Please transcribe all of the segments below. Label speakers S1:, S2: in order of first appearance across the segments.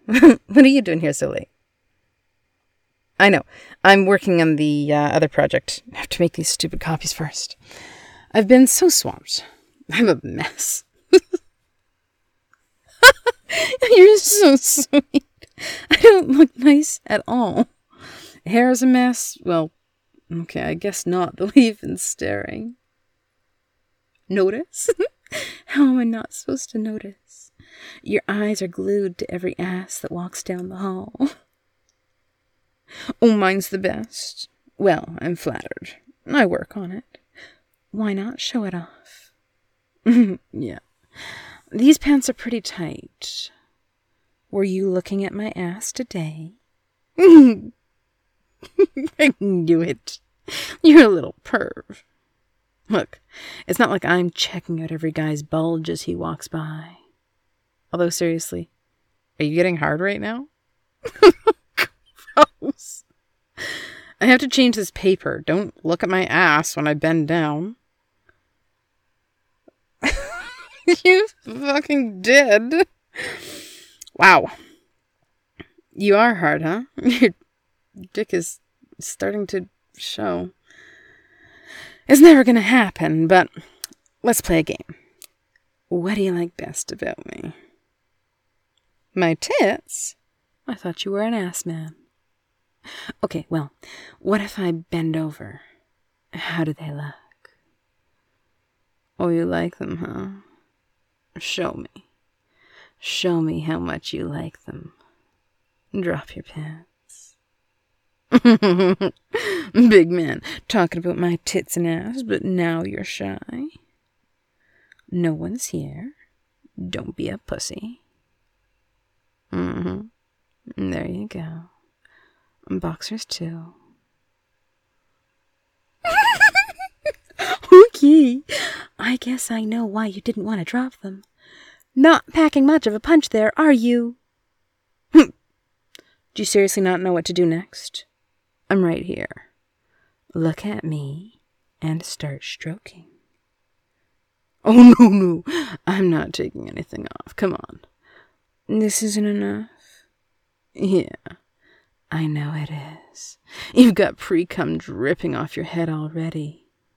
S1: What are you doing here so late? I know. I'm working on the other project. I have to make these stupid copies first. I've been so swamped. I'm a mess. You're so sweet. I don't look nice at all. Hair's a mess. Well, okay, I guess not, the way you've been staring. Notice? How am I not supposed to notice? Your eyes are glued to every ass that walks down the hall. Oh, mine's the best. Well, I'm flattered. I work on it. Why not show it off? Yeah. These pants are pretty tight. Were you looking at my ass today? I knew it. You're a little perv. Look, it's not like I'm checking out every guy's bulge as he walks by. Although, seriously, are you getting hard right now? Gross. I have to change this paper. Don't look at my ass when I bend down. You fucking did. Wow. You are hard, huh? Your dick is starting to show. It's never gonna happen, but let's play a game. What do you like best about me? My tits? I thought you were an ass man. Okay, well, what if I bend over? How do they look? Oh, you like them, huh? Show me. Show me how much you like them. Drop your pants. Big man, talking about my tits and ass, but now you're shy. No one's here. Don't be a pussy. There you go. Boxers too. Okay, I guess I know why you didn't want to drop them. Not packing much of a punch there, are you? Do you seriously not know what to do next? I'm right here. Look at me and start stroking. Oh, no. I'm not taking anything off. Come on. This isn't enough? Yeah, I know it is. You've got pre-cum dripping off your head already.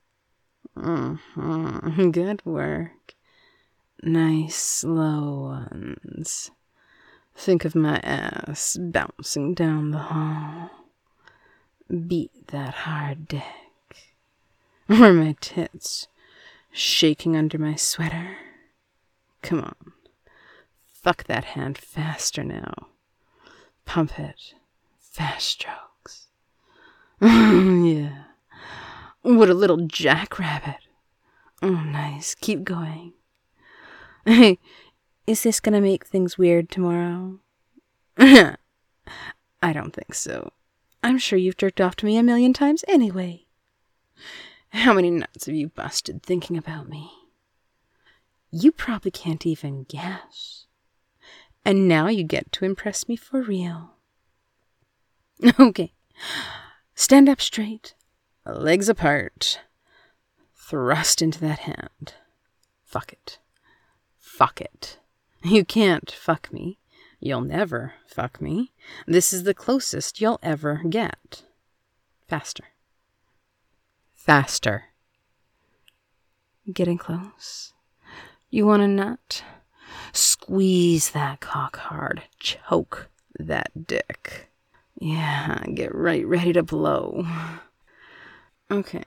S1: Good work. Nice, slow ones. Think of my ass bouncing down the hall. Beat that hard dick. Or my tits shaking under my sweater. Come on. Fuck that hand faster now. Pump it. Fast strokes. Yeah. What a little jackrabbit. Oh, nice. Keep going. Hey, is this gonna make things weird tomorrow? I don't think so. I'm sure you've jerked off to me 1,000,000 times anyway. How many nuts have you busted thinking about me? You probably can't even guess. And now you get to impress me for real. Okay. Stand up straight. Legs apart. Thrust into that hand. Fuck it. Fuck it. You can't fuck me. You'll never fuck me. This is the closest you'll ever get. Faster. Faster. Getting close. You want a nut? Squeeze that cock hard. Choke that dick. Yeah, get right ready to blow. Okay.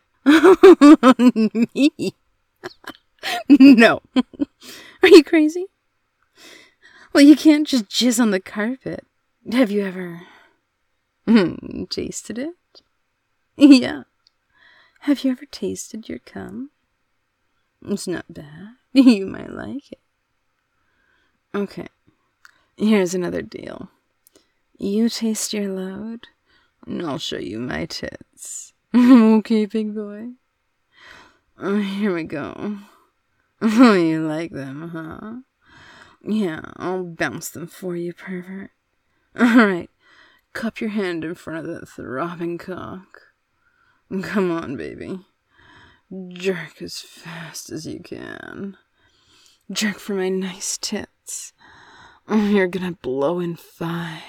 S1: Me? No. Are you crazy? Well, you can't just jizz on the carpet. Have you ever tasted it? Yeah. Have you ever tasted your cum? It's not bad. You might like it. Okay. Here's another deal. You taste your load, and I'll show you my tits. Okay, big boy? Oh, here we go. Oh, you like them, huh? Yeah, I'll bounce them for you, pervert. Alright, cup your hand in front of that throbbing cock. Come on, baby. Jerk as fast as you can. Jerk for my nice tits. You're gonna blow in 5.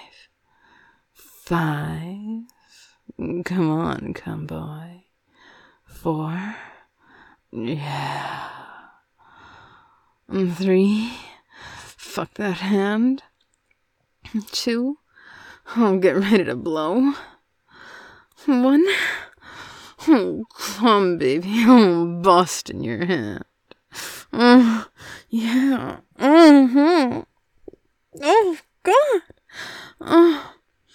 S1: 5. Come on, come boy. 4. Yeah. 3. Fuck that hand. 2. Oh, get ready to blow. 1. Oh, come, baby. Oh, bust in your hand. Oh, yeah. Oh, God. Oh.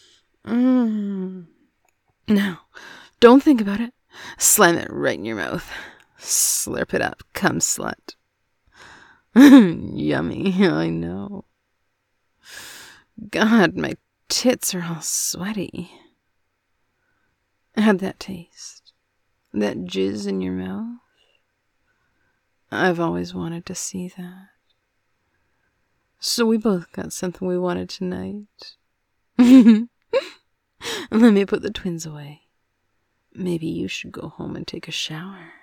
S1: Now, don't think about it. Slam it right in your mouth. Slurp it up. Come, slut. Yummy, I know. God, my tits are all sweaty. How'd that taste? That jizz in your mouth? I've always wanted to see that. So we both got something we wanted tonight. Let me put the twins away. Maybe you should go home and take a shower.